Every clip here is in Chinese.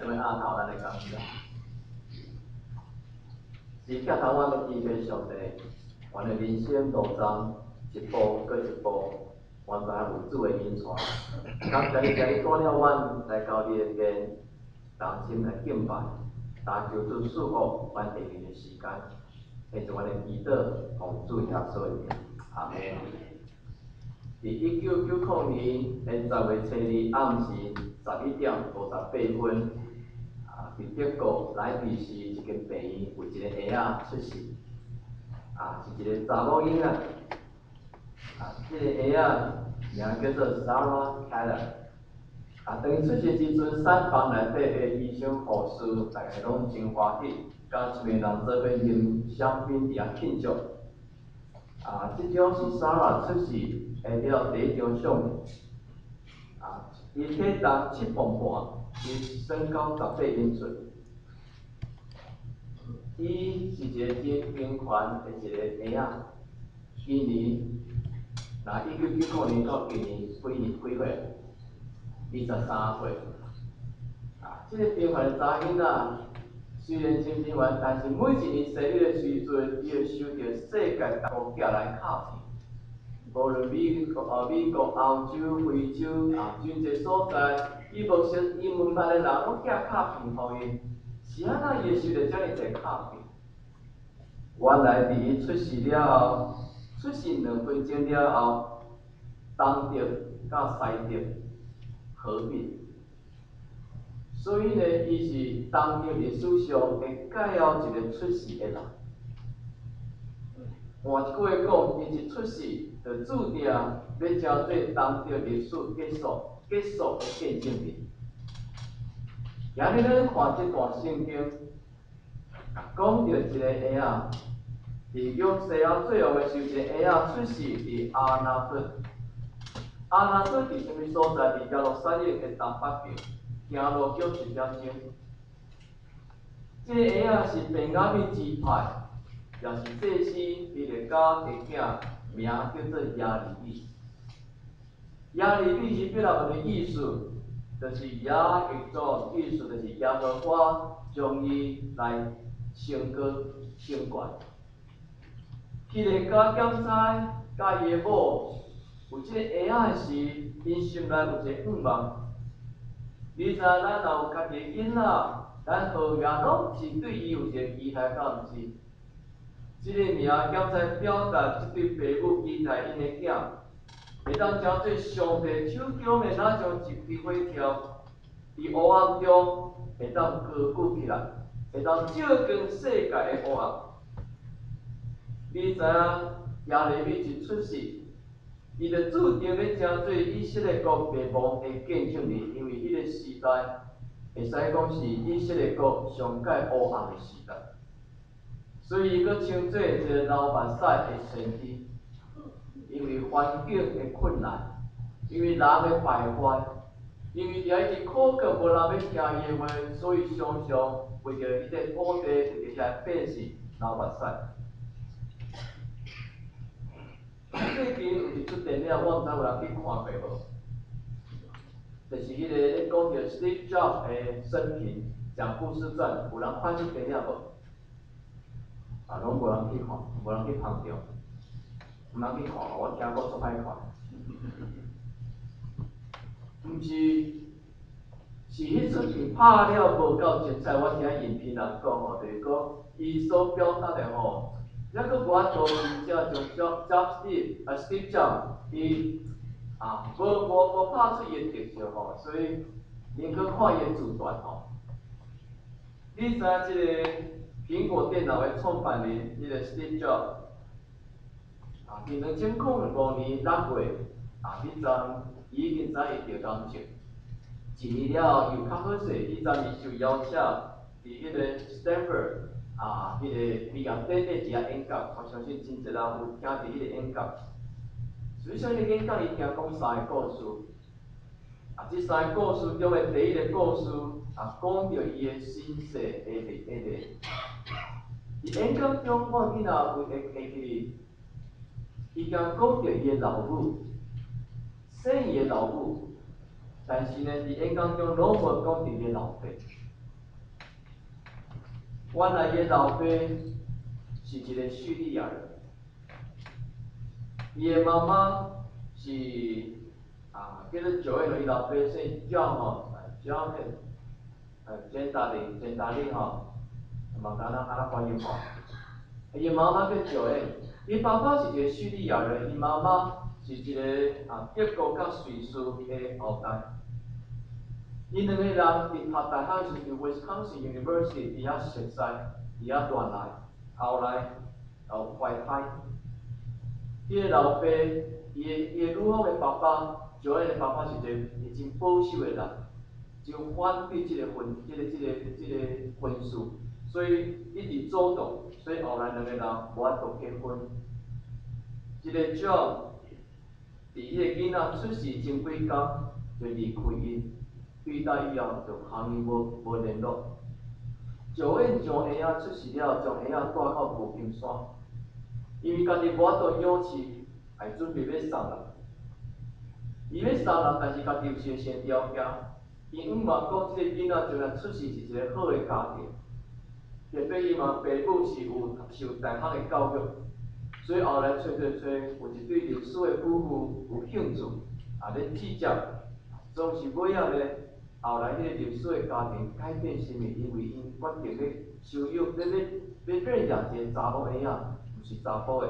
什么阿头咱来讲起来，是脚头我要记起上帝，我的人生路章一步过一步，完全有主的引带。感谢你，今日带了阮来到你的殿，同心来敬拜，但求主赐福阮下日的时间，会做阮的祈祷，奉主耶稣的名，阿门。伫1990年10月7日暗时11点58分，伫德国莱比锡一间病院有一个婴仔出世，是一个查某囡仔，这个婴仔名叫做 Sarah Keller，当伊出世时阵，产房内底的医生护士大家拢真欢喜，甲一群人做伙啉香槟伫遐庆祝。即种是 Sarah 出世下了第一张相片。伊体重7磅半，伊身高18英寸。伊是一个真平凡的一个婴仔。今年，1999年到今年几岁？23岁。这个平凡的查囡仔，虽然真平凡，但是每一年生日的时阵，伊会收到世界各国寄来卡片。无论美国、欧洲、非洲真侪所在，伊无识英文版的人拢寄卡片互伊，是安怎伊会收到遮尔侪卡片？原来伫伊出世了后，出世2分钟了后，东德甲西德合并，所以呢，伊是东德历史上会介绍一个出世的人。换一句话讲，伊一出世就注定要成做东德历史结束的见证人。今日咱看这段圣经，讲到一个婴仔，伫约西亚最后的时候，一个婴仔出世伫阿拿顿。阿拿顿伫什么所在？伫耶路撒冷的东北边，行路叫1点钟。这个婴仔是便雅悯支派。也是祭司伊个家的囝，名叫做亚利米。亚利米是表达的意思，就是亚一种意思，就是耶和华将伊来升高升悬。迄个家检查甲伊的某有即个婴仔时，因心内有一个愿望。你知咱若有家己的囡仔，咱后面拢是对伊有一个期待，敢毋是？这个名检在表达这对父母期待因的囝，会当成做上帝手中的那种一支火条，伫黑暗中会当高举起来，会当照光世界的黑暗。你知影亚利米一出世，伊就注定要成做以色列国灭亡的见证人，因为迄个时代会使讲是以色列国上界黑暗的时代。所以，伊阁称做一个流目屎的先知，因为环境的困难，因为人的败坏，因为遐一直苦苦无人要听伊的话，所以常常为着迄个土地，为着遐百姓流目屎。最近有一出电影，我毋知有人去看过无？就是迄个咧讲着 Steve Jobs 的生平，讲故事传，有人看这电影无？拢无人去看，无人去捧着，毋人去看，我听过足歹看。毋是，是迄出片拍了无够精彩。我听影评人讲吼，就是讲伊所表达的吼，抑阁无法度真正将Steve Jobs 伊无拍出伊的特色吼，所以宁可看伊的自传吼。你知影即个？苹果电脑的创办人，迄个 Steve Jobs，伫2005年6月，迄阵伊已经知伊得癌症，一年了后又较好势，迄阵伊受邀请伫迄个 Stanford，迄个美业典礼一个演讲，我相信真侪人有听伫迄个演讲。所以说，迄个演讲伊听讲3个故事，这3个故事中的第一个故事，讲着伊的身世的。伫演讲中，我囡仔会记，伊讲着伊的老母，生伊的老母，但是呢，伫演讲中拢无讲着伊的老爸。 原来伊老爸是一个叙利亚人，伊的妈妈是叫做九个伊老爸姓姜吼，John 简达令吼，嘛敢若翻译吼。伊妈妈叫九个，伊爸爸是一个叙利亚人，伊妈妈是一个德国甲瑞士的后代。因两个人伫读大学时伫 Wisconsin University 伫遐熟悉，伫遐恋爱，后来怀胎。伊个老爸，伊个女方的爸爸，就个爸爸是一个真保守的人，真反对这个婚事，所以一直阻挡，所以后来两个人无法度结婚。这个 John 伫迄个囡仔出世前几天就离开因。对待以后，就行伊无联络。就因将婴仔出世了，将婴仔带到无金山，因为家己无法度养饲，还准备要送人。伊要送人，但是家己有一个先条件，伊嘛讲即个囡仔将来出世是一个好的家庭，特别伊嘛爸母是有受大学的教育，所以后来找有一对历史的夫妇有兴趣，咧制作，总是尾仔咧。后来，迄个历史的家庭改变甚物？因为因决定要收养，要认养一个查某婴仔，毋是查甫的。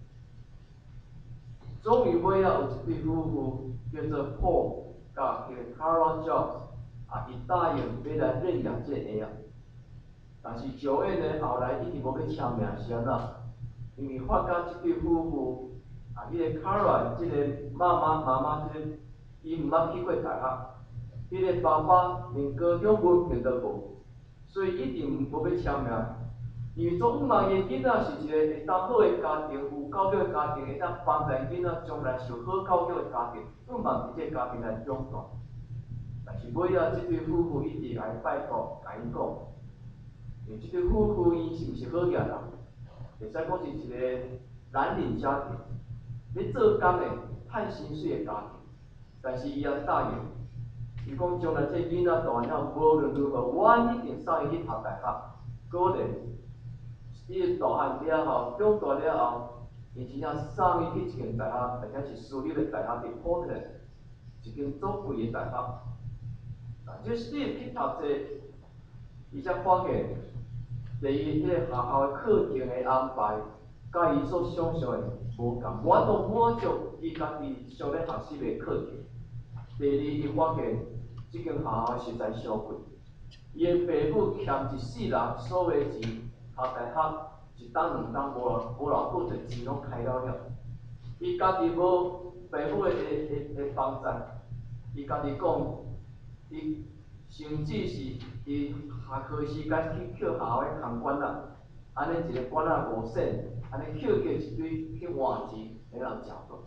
终于尾仔有一对夫妇叫做 Paul 甲迄个 Carol Jobs，伊答应要来认养这个婴仔。但是九月呢，后来一直无去签名是安怎？因为发觉这对夫妇，迄个 Carol 这个妈妈这个，伊毋捌去过大学。迄个爸爸连高中文凭都无，所以一定无要签名。因为总望伊囡仔是一个会当好的家庭，有教育的家庭，会当帮助囡仔将来受好教育的家庭，总望伫这个家庭来长大。但是尾仔这对夫妇一直来拜托，甲伊讲，因为这对夫妇伊是毋是好人？会使讲是一个蓝领家庭，咧做工的趁薪水的家庭，但是伊也答应。伊讲将来这囡仔大了，无论如何，我一定送伊去读大学。果然，伊大汉了后，长大了后，伊真正送伊去一间大学，而且是私立的大学，伫 Portland， 一间足贵的大学。这 Steve 去读这，伊才发现，第一，迄个学校的课程的安排，甲伊所想象的无共，无法度满足伊家己上咧学习的课程。第二，伊发现。这间学校实在伤贵，伊的爸母欠一世人所有钱，读大学一档两档无偌久，就钱拢开了了。伊家己无爸母的帮助，伊家己讲，伊甚至是伊下课时间去捡学校的空管仔，安尼一个管仔无线，安尼捡一堆去换钱，来人食饭。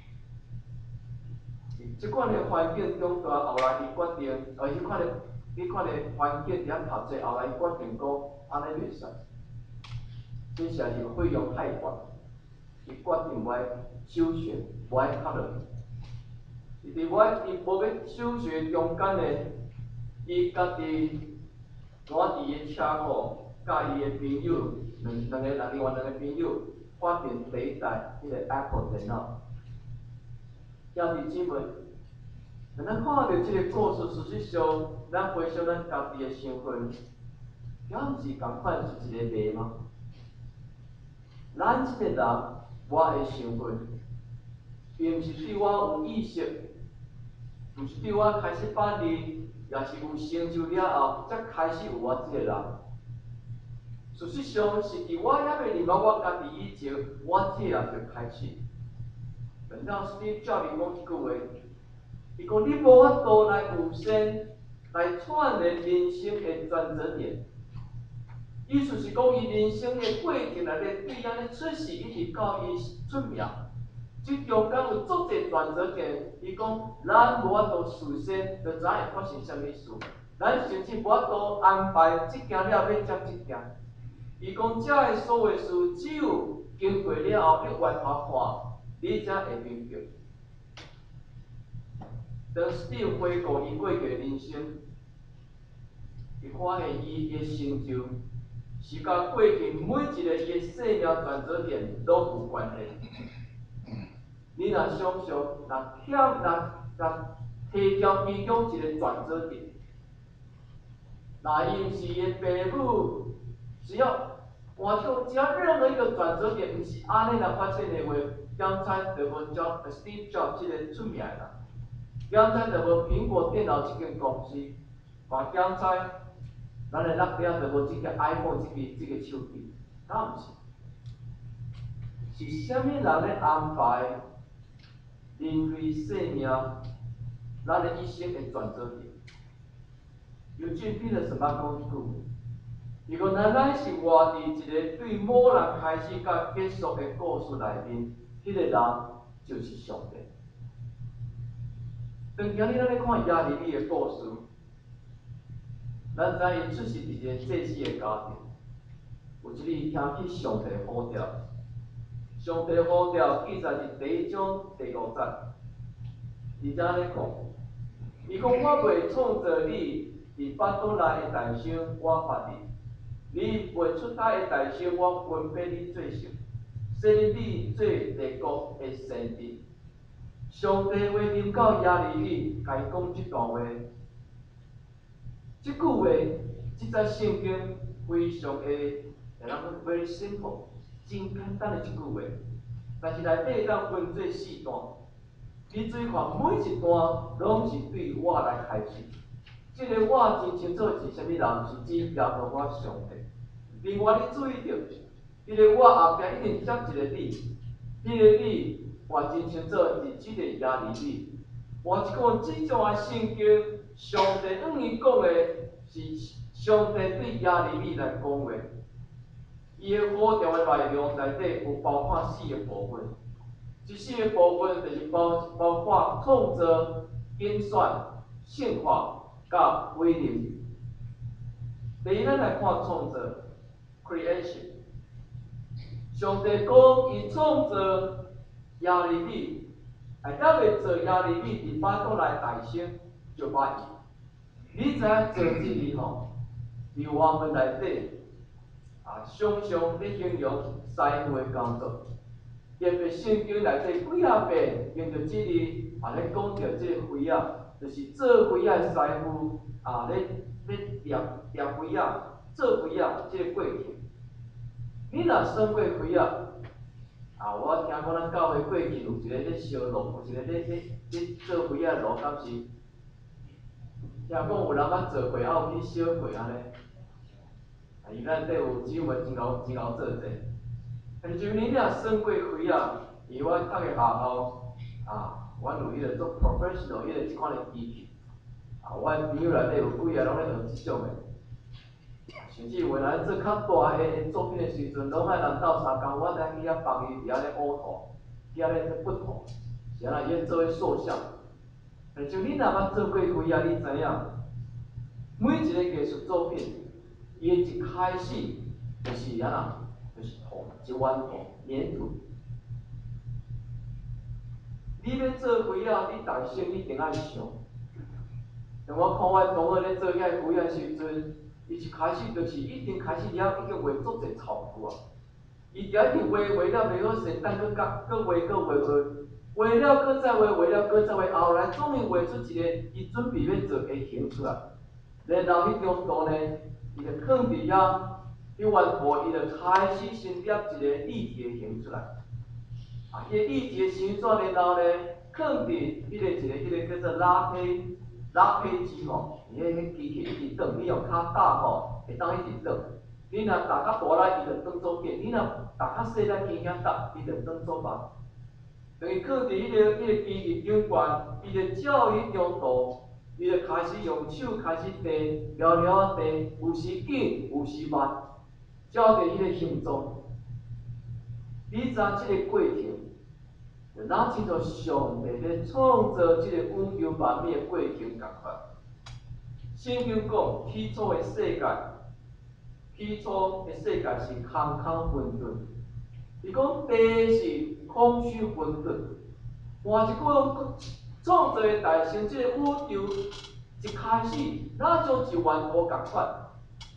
即款的环境中大，后来伊决定，伊看的环境伫遐读册，后来伊决定讲安尼袂使，这实在是费用太高，伊决定要休学，无爱读落去。伊无要休学中间呢，伊家己赶伫伊车库，甲伊的朋友另外两个朋友发明第一台迄个 Apple 电脑。兄弟姊妹，咱看到这个故事，事实上，咱回想咱家己的身份，敢毋是共款是一个迷吗？咱这个人，我的身份，并毋是对我有意识，毋是对我开始捌字，也是有成就了后，才开始有我这个人。事实上，是伫我还未认识我家己以前，我这个人就开始。等到 Steve Jobs 讲一句话，伊讲你无法度来有先来串联人生的转折点。意思是讲，伊人生的过程内底，对安尼出世一直到伊出名，即中间有足侪转折点。伊讲，咱无法度事先就知影会发生啥物事，咱甚至无法度安排即件了要接即件。伊讲，遮个所有事，只有经过了后，你回头看。你才会明白。当 Steve 回顾伊过去的人生，伊发现伊的成就， 是甲过去每一个伊生命转折点都有关系。你若想想，若提交其中一个转折点，那伊是伊父母，只要任何一个转折点，毋是安尼来发生的话，刚才就无叫 Steve Jobs 这个出名啦。刚才就无苹果电脑这间公司，嘛刚才咱的乐了就无这个 iPhone 这个手机，那毋是。是虾米人咧安排人类生命，咱的一生的转折点？尤其变了什么讲一句？如果咱是活伫一个对某人开始甲结束的故事内面，迄个人就是上帝。当今日咱咧看亚利米的故事，咱知伊出世伫一个祭司的家庭，有一日听起上帝呼召，上帝呼召记载伫第1章第5节，伊怎咧讲？伊讲我袂创造你伫巴肚内的诞生，我发你。你未出胎的诞生，我分配你做成，使你做帝国的先知。上帝话临到亚利米，甲伊讲这段话。这句话，这则圣经非常的，会当讲 very simple， 真简单的一句话，但是内底当分做4段。你注意看，每一段拢是对我来开始。这个我真清楚是啥物人，是指耶和华上帝。另外，你注意到，迄个我后壁一定接一个你，迄个你我真清楚是即个亚利米。我是讲即种的圣经，上帝伊讲的是上帝对亚利米来讲话。伊的呼召的内容内底有包括4个部分。这4个部分就是包括创造、拣选、圣化、甲威灵。第一，咱来看创造 （creation）。上帝讲，伊创造亚利米，还袂做亚利米伫巴肚内诞生，就把伊。你知影做这个吼，伫我们内底常常咧形容师傅的工作。特别圣经内底几啊遍用着这个咧讲着这个灰仔，就是做灰仔的师傅咧捏灰仔、做灰仔这个过程。你若算过灰仔，我听讲咱教会过去有一个咧烧炉，有一个咧做灰仔炉，敢是？听讲有人捌做过，有去烧过安尼。伊内底有姊妹真够做者。但是你若算过开啊，伊我读个学校阮有迄个做 professional 迄个即款的机器，阮朋友内底有几个拢咧学即种的，甚至有个人做较大个作品的时阵，拢爱人斗相共，我知去遐帮伊伫遐咧凹图，伫遐咧不图，是安尼伊咧做咧塑像。但是你若捌做过开啊，你知影，每一个艺术作品，伊的一开始就是安那。就是土，一碗土，粘土。你要做灰仔，你大声一定爱想。像我看我同学咧做遐灰仔时阵，伊一开始就是一定开始了，已经画足侪草图啊。伊伫遐一直画了袂好势，等佫画，画了佫再画，画了佫再画，后来终于画出一个伊准备要做的形出来。然后迄张图呢，伊就放伫遐。迄碗图，伊就开始先捏一个立体的形出来。迄个立体的形状，然后呢，放伫迄个叫做拉胚机吼，伊迄机器一直转，你用骹打吼，会当一直转。你若打较大力，伊就转做片；你若打较细力，轻轻打，伊就转做慢。等于放伫迄个机器顶悬，伊就照迄张图，伊就开始用手开始递，寥寥递，有时紧，有时慢。照着迄个形状，你知即个过程，就哪亲像上帝咧创造即个宇宙万物的过程共款。圣经讲，起初的世界是空空混沌。伊讲地是空虚混沌。换一句讲，创造的诞生，即个宇宙一开始，哪像一源头共款。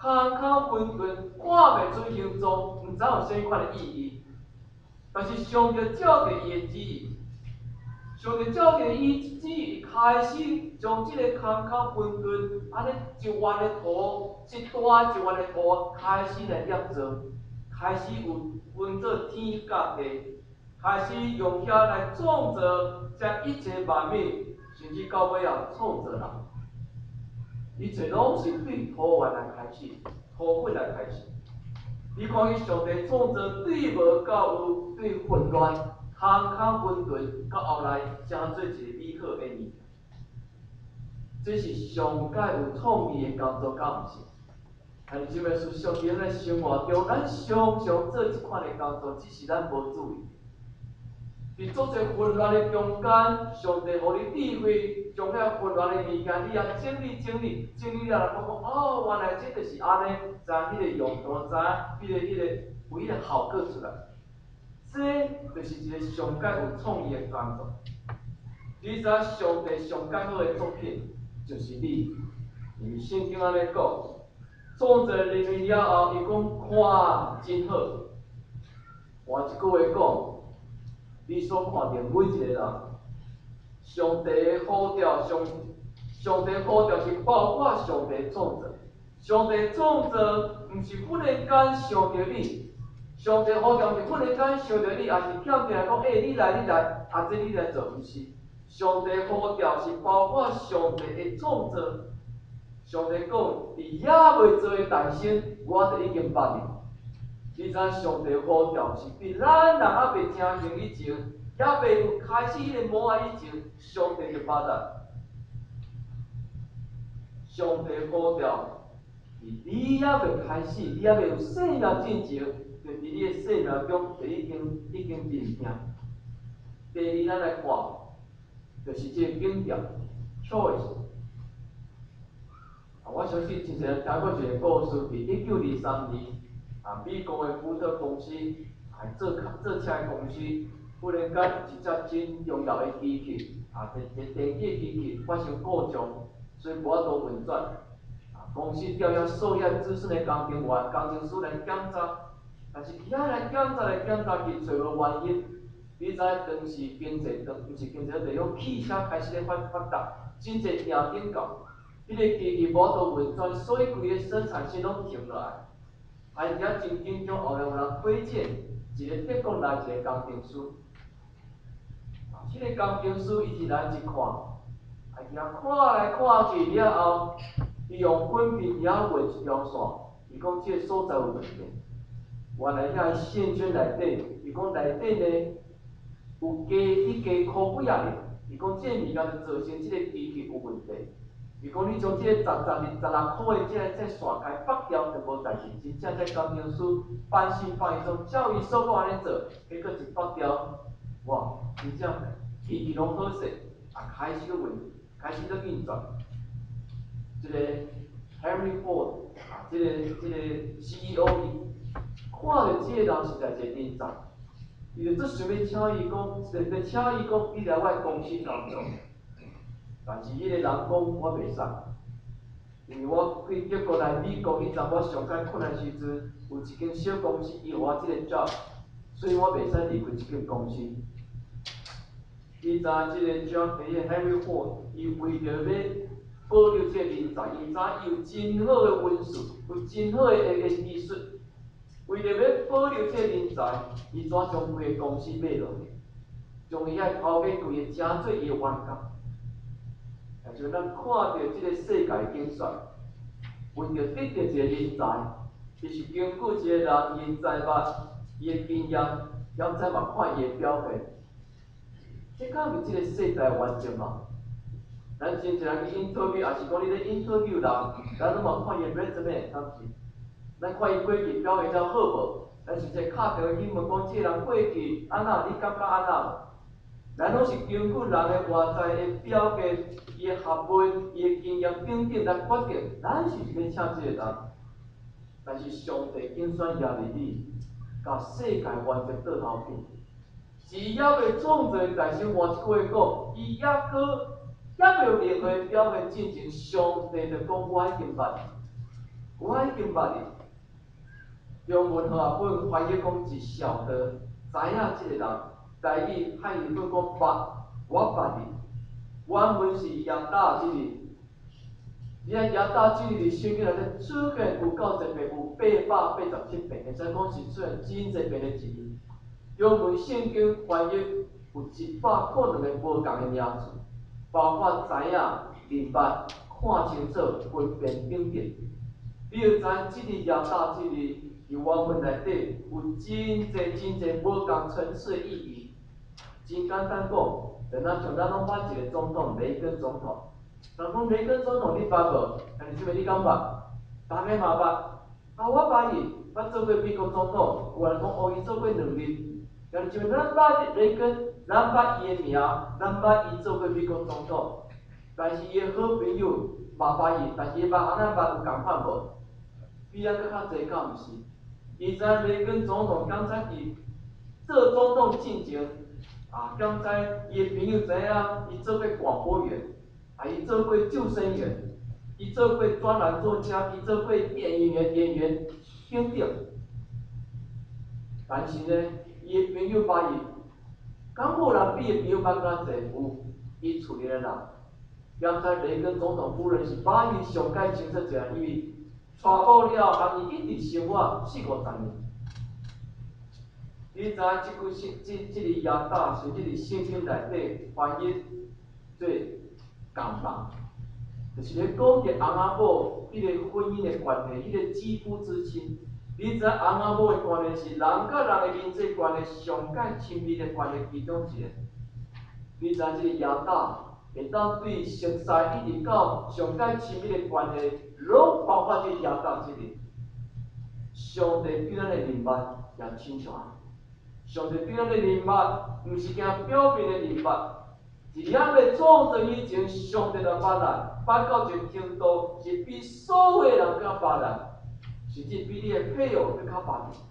空空混沌，看袂出形状，毋知有啥款的意义。但是上帝照着伊的旨意，上帝照着伊旨意开始将即个空空混沌安尼一弯的图，一大一弯的图开始来捏造，开始有分做天甲地，开始用遐来创造这一切万物，甚至到尾啊创造人。一切拢是对土源来开始，土本来开始。你看伊上帝创造对无到有，对混乱、空空混沌，到后来成做一个美好的物件。这是上界有创意的工作，敢毋是？但是要是上帝在生活中，咱常常做即款的工作，只是咱无注意。伫做者混乱的中间，上帝互你智慧，将遐混乱的物件，你也整理整理，整理了，讲哦，原来这就是安尼，知迄个用途，知迄个有迄个效果出来。这就是一个上界有创意的工作。你知上帝上介好的作品就是你，因为圣经安尼讲，创造人类了后，伊讲看真好。换一句话讲。你所看到每一个人，上帝的呼召，上帝呼召是包括上帝创造。上帝创造毋是忽然间想到你，上帝呼召毋是忽然间想到你，也是欠起来讲，你来，这你来做，毋是。上帝呼召是包括上帝的创造。上帝讲，伫也未做的诞生，我就已经捌你。你知上帝呼召是伫咱人还未成形以前，也未有开始迄个模样以前，上帝就捌咱。上帝呼召是你也未开始，你也未有生命进前，就伫你的生命中就已经认定。第二，咱来看，就是这个景点 choice。我相信之前听过一个故事，伫1923年。美国的福特公司，做车的公司，忽然间一只真重要的机器，一电机机器发生故障，所以无法度运转。公司调遐数遐资深的工程员、工程师来检查，但是遐来检查去找无原因。你知当时经济毋是经济地用汽车开始咧发达，真侪硬警告，迄个机器无法度运转，所以规个生产线拢停落来。而且真紧张，后来有人推荐一个德国来一个工程师，这个工程师伊一来一看，看来看去了后，伊用粉笔画一条线，伊讲这个所在有问题。原来遐线圈内底，伊讲内底呢有加箍几啊哩，伊讲这物件就造成这个机器有问题。如果你将这个16块的这线开拔掉，就无代志。真正这工程师半信半疑说，照伊所讲安尼做，结果一拔掉，哇！真正机器拢好势，开始开始运转。这个 Henry Ford 这个 CEO 看到这个人实在是人才，伊就想要请伊讲，你来我公司工作。但是迄个人讲我袂使，因为我去德国来美国迄阵，我上解困难时阵，有一间小公司伊予我即个 job， 所以我袂使离开即间公司。你知即个 John 迄个 Henry Ford， 伊为着要保留即个人才，伊知伊有真好的文术，有真好的技术，为着要保留即个人才，伊怎将规个公司买落去，将伊遐头家规个请做伊的员工。也就咱看到这个世界竞选，为着得到一个人才，伊是根据一个人伊的才华、伊的经验，也再嘛看伊的表现。这敢是这个世界完整吗？咱真正人去 interview， 也是讲你咧 interview 人，咱拢嘛看伊的 resume， 敢是？咱看伊过去表现了好无？咱是说敲电话去问讲，这个人过去安那？你感觉安那？咱拢是根据人的外在的表现、伊的学问、伊的经验等等来决定，咱是要请这个人。但是上帝竞选亚利里，甲世界完全倒头去。是也未创造大生换一句话讲，伊也未有任何表现进前，上帝就讲我已经捌。 我已经捌哩。中文和合本翻译讲一小的，知影即个人，台语汉语本讲捌，我捌哩。原文是亚大之日。你看亚大之日伫圣经内底出现有90遍，有887遍，会使讲是出现真侪遍的字。中文圣经翻译有100可能的无共的名字，包括知影、明白、看清楚、分辨、顶点。你要知即日亚大之日，伫原文内底有真侪无共层次的意义。真简单讲，就咱像咱拢捌一个总统，雷根总统。人讲雷根总统你捌无？但是即个你敢捌？大家嘛捌。啊，我捌伊，捌做过美国总统，有人讲伊做过2任。但是咱捌雷根，咱捌伊的名，咱捌伊做过美国总统。但是伊的好朋友嘛捌伊，但是伊捌安那捌有共款无？比咱搁较济，敢毋是？伊知雷根总统刚才伊做总统进前，刚才伊的朋友知影，伊做过广播员，伊做过救生员，伊做过专栏作家，伊做过演员等等。但是呢，伊的朋友捌伊，敢无人比伊朋友捌较济？有，伊厝里的人。刚才雷根总统夫人是把伊上解清楚一下，因为娶某了，含伊一直生活40-50年。你知影即个亚大是即个圣经内底翻译做共房，就是咧讲着翁仔某迄个婚姻的关系，迄个肌肤之亲。你知翁仔某的关系是人甲人的人际关系上界亲密的关系其中一个。你知即个亚大会当对熟悉一直到上界亲密的关系，拢包括即个亚大即个。上帝对咱的人物也亲像。上帝对咱的人物，毋是惊表面的人物，是咱要创造以前，上帝就捌咱，捌到一个程度，是比所有人更捌咱，甚至比你的配偶更较捌你。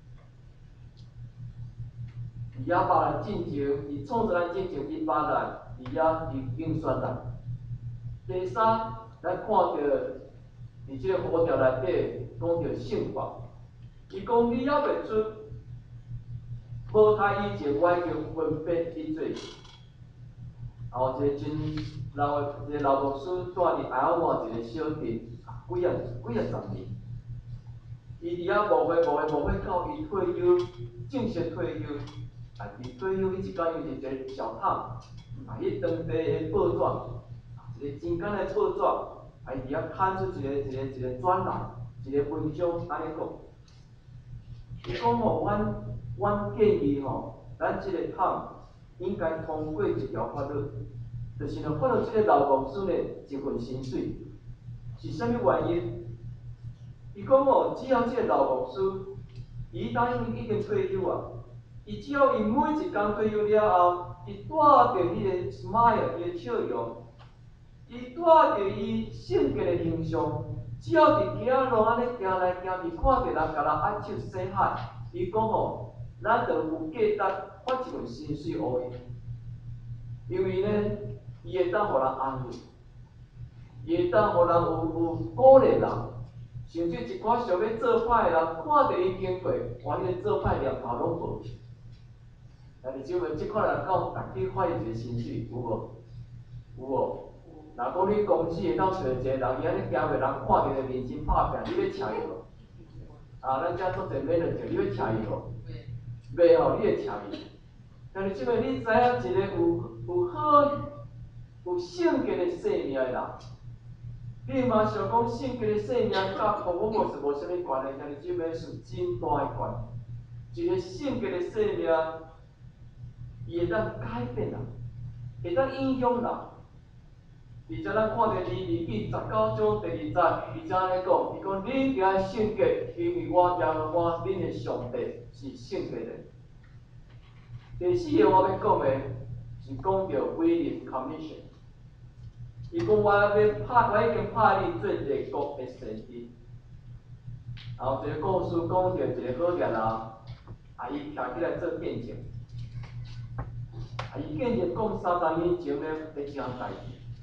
伊也捌咱进前，伊创造咱进前，伊捌咱，伊应选咱。第三，咱看到伫即个呼召内底讲到圣法，伊讲你还袂出。无他以前，我已经分辨你做。后一个真老的一个老牧师住伫爱奥华一个小镇，几啊十年。伊伫遐无岁到伊退休，正式退休。伫退休迄一天，伊就一个小趟，迄当地的报纸，一个真简单的报纸，伊伫遐刊出一个专栏，一个文章安尼讲。伊讲吼，阮建议吼，咱即个桶应该通过一条法律，就是呢，看到即个老牧师呢一份薪水，是啥物原因？伊讲吼，只要即个老牧师，伊当已经退休啊，伊只要伊每一工退休了后，伊带着迄个 smile， 伊个笑容，伊带着伊圣洁的形象，只要伫街路安尼行来行去，看到人甲人握手说嗨，伊讲吼。咱就有价值发一份薪水互伊，因为呢，伊会当互人安慰，伊会当互人有鼓励人，甚至一寡想要做歹的人，看到伊经过，哇，迄个做歹念头拢无去。但是请问，即款人敢有逐天发一个薪水有无？有无？若讲你公司会当找一个人，伊安尼行过，人看到就认真拍拼，你要请伊无？咱遮做者免了者，你要请伊无？袂吼，你会请伊。但是即个你知影一个有好、有圣洁的生命的人，你嘛想讲圣洁的生命甲福音是无啥物关系，但是即个是真大的关系。一个圣洁的生命，伊会当改变人，会当影响人。而且咱看到利未记19章第2节，伊则安尼讲，伊讲恁定爱圣洁，因为我耶和华恁的上帝是圣洁的。第4个我要讲的是讲到 Willing Commission， 伊讲我已经派你做列国的先知。然后一个故事讲到一个好人伊徛起来做见证，伊见证讲30年前呢，一件代志。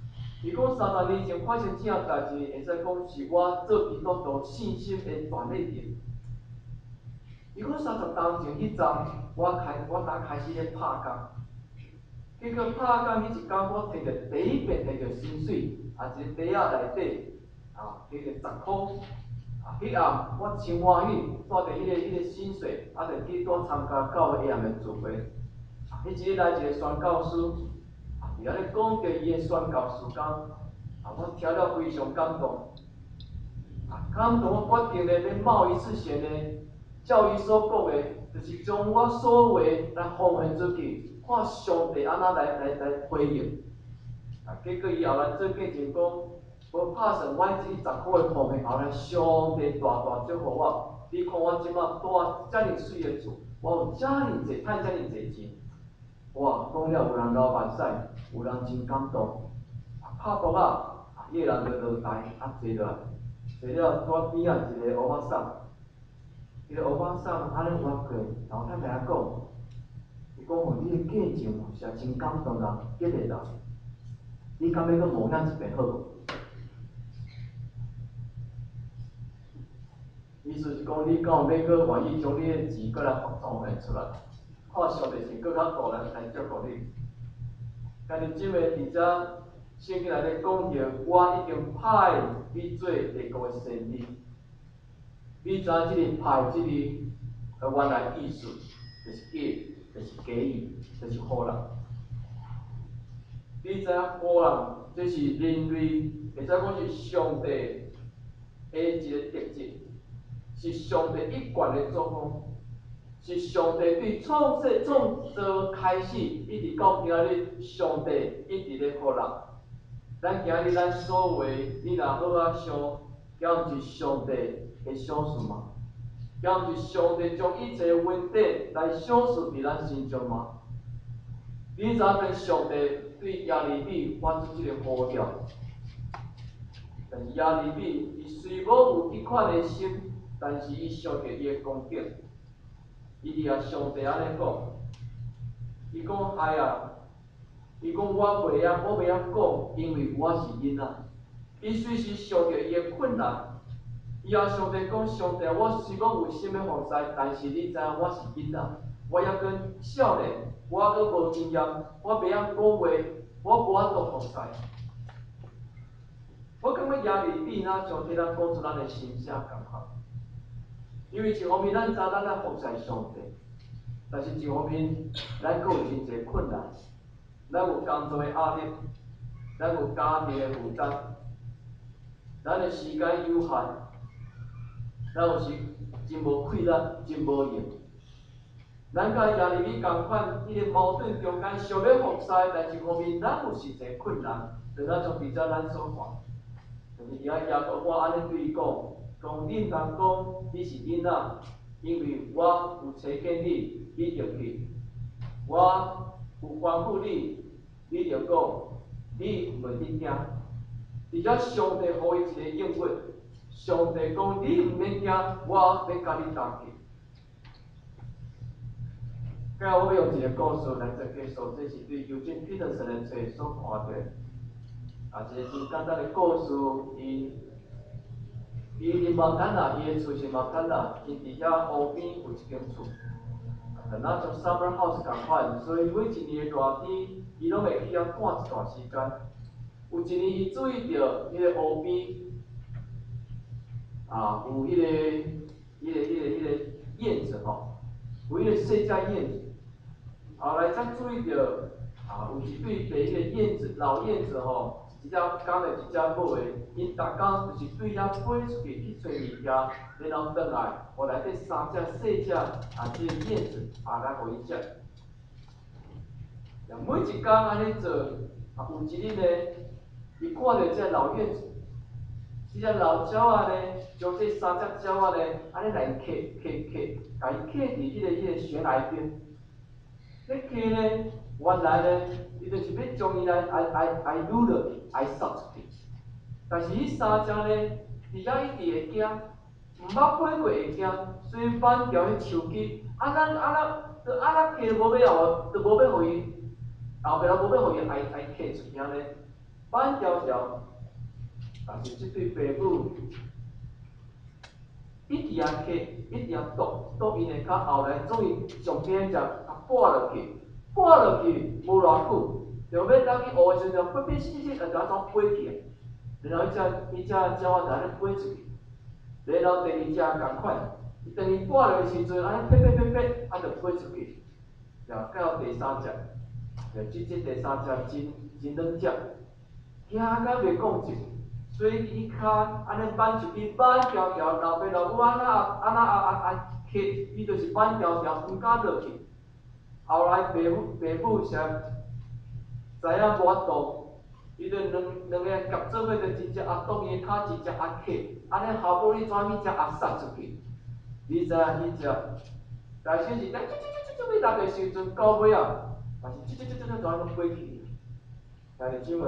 伊讲30年前发生这样代志，会使讲是我做基督徒信心的大内定。伊讲30当前迄阵，我才开始咧拍工，结果拍工迄一天，我摕着第一遍摕着薪水，一个袋仔内底摕着10箍。迄暗我真欢喜，带着迄个薪水，就去参加教会下暗的聚会。迄一日来一个宣教师，伊咧讲着伊的宣教事工，我听了非常感动。感动我决定咧要冒一次险咧，照伊所讲的，就是将我所有的来奉献出去，看上帝安怎来回应。结果伊后来做见证讲，我拍算我这10箍的奉献，后来上帝大祝福我。你看我即马住遮尔水的厝，我有遮尔济赚遮尔济钱。哇！讲了有人流目屎，有人真感动。拍桌啊，迄个人就落台，坐落来，坐了我边仔一个乌巴桑，迄个乌巴桑安尼划过，然后他甲我讲，伊讲吼，你的见证吼是真感动人，激励人。你敢要搁冒险一遍好无？意思是讲，你敢有要搁愿意将你的钱搁来奉献出来？看上帝是搁较大人来祝福你。今日即个伫遮圣经内底讲着，我已经派你做地国的先知。你知影即个派即个原来意思，就是给予，就是好人。你知影好人，这是人类，会使讲是上帝的一个特质，是上帝一贯的作风。是上帝对创造开始，一直到今日，上帝一直咧好人。咱今日咱所有的，你若好啊想，敢毋是上帝的赏赐吗？敢毋是上帝将一切恩典来赏赐伫咱身上吗？你知影跟上帝对亚利米发出即个呼召，但是亚利米伊虽无有迄款的心，但是伊想着伊的光景。伊伫啊上帝安尼讲，伊讲哎呀，伊讲我袂晓讲，因为我是囡仔。伊随时想着伊的困难，伊也上帝讲，上帝，我虽讲有心要服侍，但是你知影我是囡仔，我还跟少年，我还阁无经验，我袂晓讲话，我无法度服侍。我感觉亚利米若上帝咱讲出咱的心声共款。因为一方面，咱知咱在服侍上帝，但是一方面，咱阁有真侪困难，咱有工作的压力，咱有家庭的负担，咱的时间有限，咱有时真无快乐，真无用。咱甲亚利米共款，迄个矛盾中间想要服侍，但一方面咱有实际困难，就咱从伫遮咱所看，就是伊亚伯我安尼对伊讲。讲恁通讲你是囡仔，因为我有找见你，你就去；我有吩咐你，你就讲，你袂去惊。而且上帝予伊一个应允，上帝讲你毋免惊，我要甲你担起。今日我要用一个故事来做结束，这是对Eugene Peterson的册所看到，一个真简单的故事，伊伫毛丹纳，伊的厝是毛丹纳，伊伫遐湖边有一间厝，像像 summer house 共款，所以每一年的热天，伊拢会去遐住一段时间。有一年，伊注意到迄个湖边有迄个燕子吼，有迄个细只燕子。后来才注意到有一对迄个燕子，老燕子吼。一只公的，一只母的，因逐工就是对遐飞出去去找物件，然后转来，互内底3只细只即个燕子来互伊食。每一工安尼做，有一日呢，伊看到这老燕子，这只老鸟仔呢，将这3只鸟仔呢，安尼来客，甲伊客伫迄个悬崖边。咧客呢，原来呢。伊就是要将伊来撸落去，杀出去。但是迄3只呢，伫遐一直会惊，毋捌飞过会惊，所以反调迄树枝，客无要互，就无要互伊，后壁无要互伊客出去呢， 板条条，但是即对父母一直啊客，一直啊剁因的脚，后来终于上天就拨落去，拨落去无偌久，就要当去学的时候，飞死就怎飞去，然后伊只鸟仔就安尼飞出去，然后第二只共款，伊等于拨落的时阵，安尼飞，就飞出去，然后到第三只，就即第三只真软只，惊到袂讲就。所以伊骹安尼板一支板条条，老爸老母安那刻，伊就是板条条，不敢落去。后来爸母才知影无法度，伊就两个合做伙，就一只鸭剁伊骹，一只鸭刻，安尼好不容易抓起只鸭杀出去。你知影迄只，但是是要落的时阵，到尾啊，但是就安尼飞去。兄弟姊妹。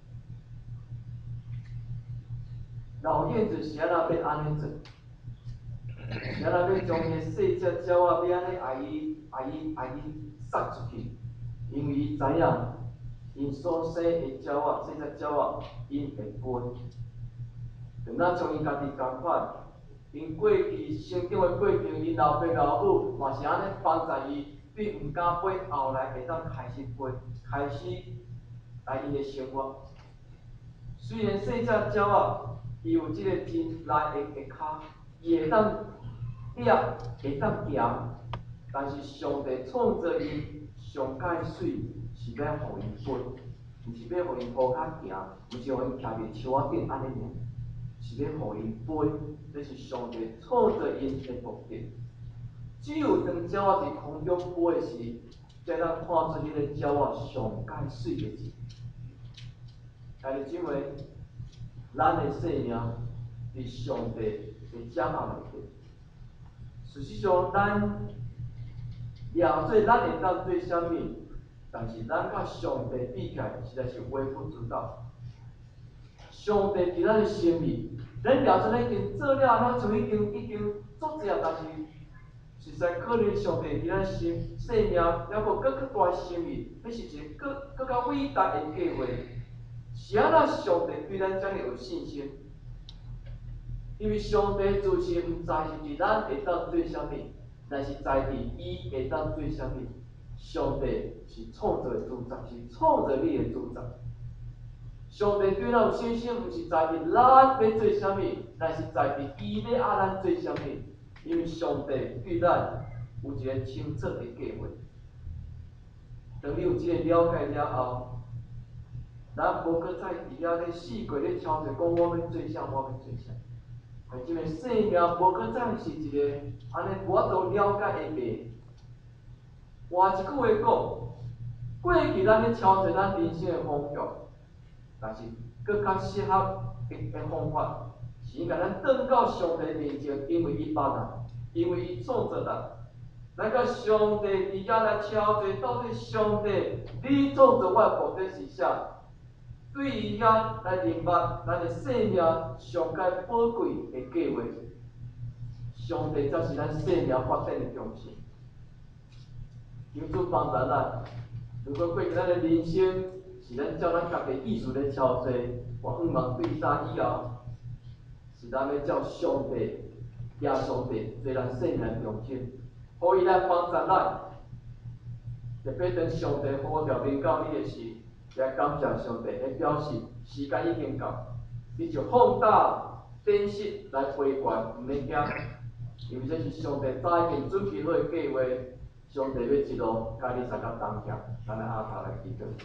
老燕子是安那要安尼做？是安那要将伊细只鸟仔要安尼爱伊杀出去？因为伊知影，因所生的鸟仔，细只鸟仔，因会飞。就咱像因家己共款，因过去成长的过程，因老爸老母嘛是安尼帮助伊，对毋敢飞，后来会当开始飞，开始来因的生活。虽然细只鸟仔，伊有即个真内的脚，伊会当掠，会当行，但是上帝创造伊上界水，是要互伊飞，毋是要互伊乌骹行，毋是互伊徛伫树仔顶安尼尔，是要互伊飞，这是上帝创造因的目的。只有当鸟仔伫空中飞时，才当看出迄个鸟仔上界水的字。兄弟姊妹。咱的生命伫上帝的掌握内底。事实上，咱了解咱会当做啥物，但是咱甲上帝比起来，实在是微不足道。上帝伫咱的生命，咱了解咱已经做了，咱像已经做者，但是实在可能上帝伫咱生命，还佫更大生命，迄是一个更较伟大的计划。是安那上帝对咱遮尔有信心？因为上帝自是毋知是伫咱会当做啥物，但是在伫伊会当做啥物。上帝是创造的主宰，是创造你的主宰。上帝对咱有信心，毋是在伫咱要做啥物，但是在伫伊要爱咱做啥物。因为上帝对咱有一个清楚的计划。当你有即个了解了后，咱无搁再伫遐咧四过咧敲着讲我要做啥，我要做啥。但即个生命无搁再是一个安尼无法度了解的命。换一句话讲，过去咱咧敲着咱人生的方向，但是搁较适合的方法，是应该咱转到上帝面前，因为伊捌咱，因为伊创造咱。咱甲上帝伫遐来敲着，到底上帝你创造我的目的是啥？对伊遐来明白咱的生命上界宝贵的计划，上帝才是咱生命发展的中心。求主帮助咱，如果过去咱的人生是咱照咱家己意思咧操作，我仰望对啥以后，是咱要照上帝、耶上帝做咱生命的中心，互伊来帮助咱，特别当上帝呼召领导你的时。也感谢上帝，来表示时间已经到，你就放胆展示来回传，毋免惊，因为这是上帝早已经准备好的计划，上帝要一路甲你三甲同行，咱来下头来祈祷。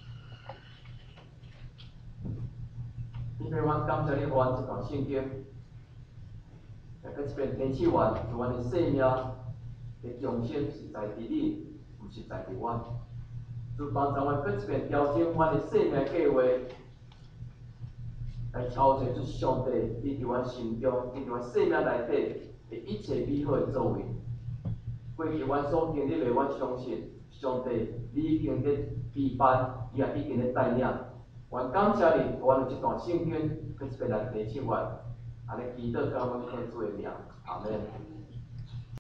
因为阮感谢你，互阮这段圣经，来搁一遍提起阮，就阮的生命的重心是在伫你，毋是在伫阮。就帮助阮搁一遍调整阮的生命计划，来操作出上帝你伫阮心中、你伫阮生命内底的一切美好的作为。过去阮所经历的，阮相信上帝你已经在陪伴，伊也已经在带领。阮感谢你，互阮有这段圣经，搁一遍来提醒阮，安尼祈祷，甲阮靠主的名，阿门。